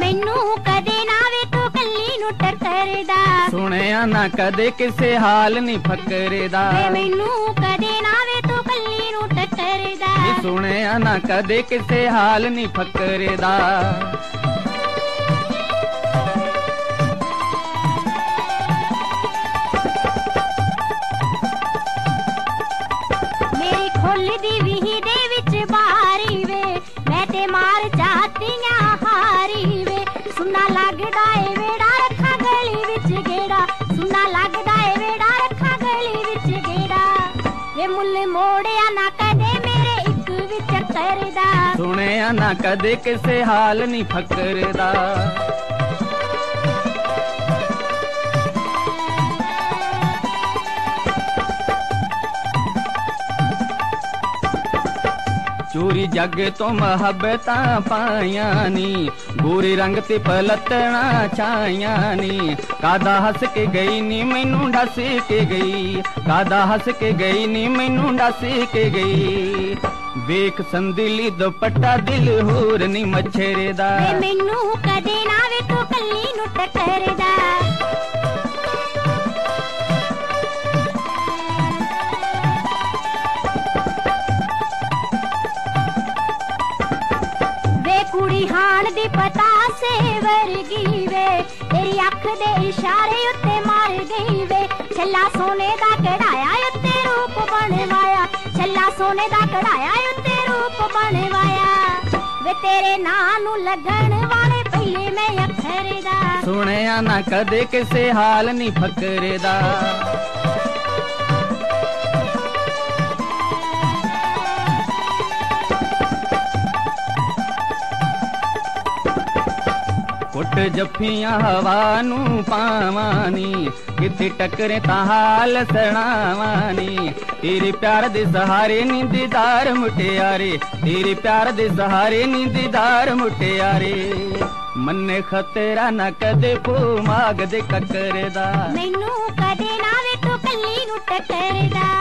मैनू कदे ना वे तू कल्ली नू टकरदा। सुनिया ना कदे किसे हाल नी फकरदा। मैनू कदे ना वे तू कल्ली नू टकरदा। सुनिया ना कदे किसे हाल नी फकरदा। मेरी खोलदी वीही दे विच बारी वे, मैं ते मार जातियां हारी वे। सुना लगदा ए वेड़ा रखा गली विच गेड़ा, सुना लगदा ए वेड़ा रखा गली विच गेड़ा। वे मुल्ल मोड़िया ना कदे मेरे इक विच करदा। सुनिया ना कदे किसे हाल नी फकरदा। चोरी जग तो मुहब्बतां पाइयां नी, गोरे रंग ते पलटना छाइयां नी। कादा हस के गई नी मैनू डस के गई, कादा हस के गई नी मैनू डस के गई। वेख संदली दुपट्टा दिल होर नी मच्छरदा। मैनू कदे ना वे तू कल्ली नू टकरदा। कुड़ी हाण दी पता से वर्गी वे, तेरी अख दे इशारे उत्ते मार गई वे। छल्ला सोने दा कढ़ाया उत्ते रूप बनवाया, छल्ला सोने दा कढ़ाया उत्ते रूप बनवाया। वे तेरे नां नू लगन वाले पहले मैं अखर दा। सुनिया ना कदे किसे हाल नी फकरदा। कुट जफियां हवा नू पावानी, किते टकरे ता हाल सणावानी। तेरे प्यार दे सहारे नी दीदार मुटियारे, तेरे प्यार दे सहारे नी दीदार मुटियारे। मन्ने खतरा ना कदे पो माग दे ककरदा। मैनू कदे ना वे तू कल्ली नू टकरदा।